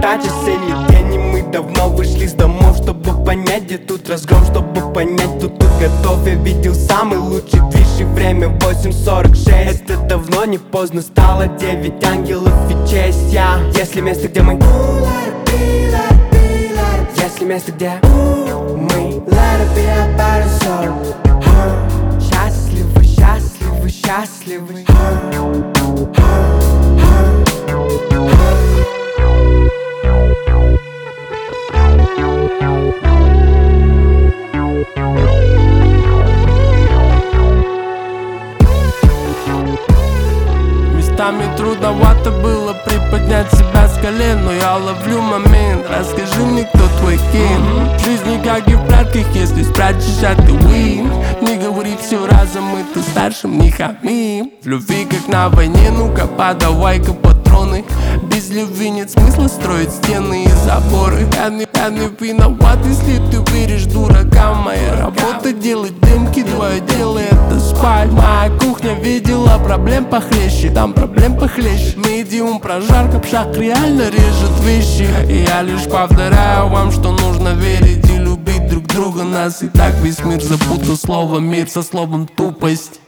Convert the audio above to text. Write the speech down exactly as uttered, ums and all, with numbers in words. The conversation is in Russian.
тратишь цели день, и мы давно вышли с домов, чтобы понять, где тут разгром, чтобы понять, кто тут готов. Я видел самый лучший движ и время восемь сорок шесть. Это давно не поздно стало, девять ангелов и честь. Я, если место, где мы, если место, где мы счастливы, счастливы, счастливы. Местами трудновато было приподнять себя с колен, но я ловлю момент. Расскажи мне, кто твой кем. В жизни как и в прятках, если спрячешь, а ты win. Не говори все разом, мы тут старшим не хамим. В любви как на войне, ну-ка подавай-ка патроны. Без любви нет смысла строить стены и заборы. Я не, я не виноват, если ты веришь дуракам. Моя работа делать дымки, твое дело это спать. Моя кухня видела проблем похлеще, там проблем похлеще. Медиум прожарка, пшак реально режет вещи. И я лишь повторяю вам, что нужно верить и любить друг друга. Нас и так весь мир запутал слово мир со словом тупость.